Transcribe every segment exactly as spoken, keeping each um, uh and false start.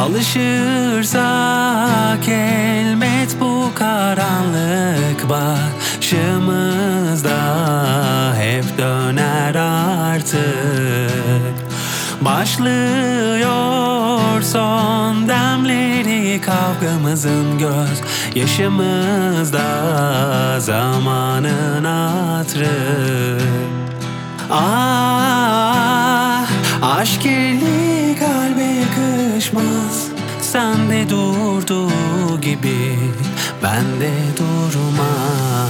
Alışırsak elbet bu karanlık başımızda hep döner artık. Başlıyor son demleri kavgamızın, göz yaşımızda zamanın hatırı. Ah, aşk eli kalbe yakışmaz. Sende durduğu gibi bende durmaz.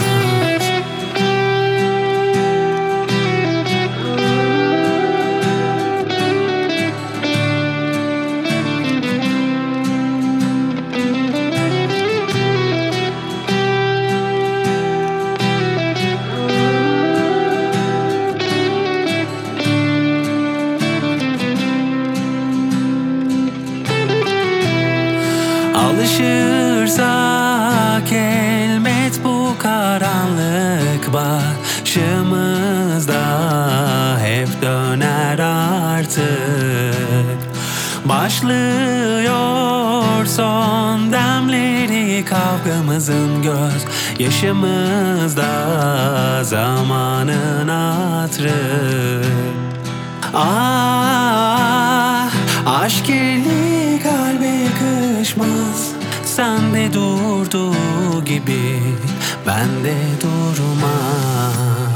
Alışırsak elbet bu karanlık başımızda hep döner artık. Başlıyor son demleri kavgamızın, göz yaşımızda zamanın hatırı. Ah, aşk eli kalbe yakışmaz. Sende durduğu gibi bende durmaz.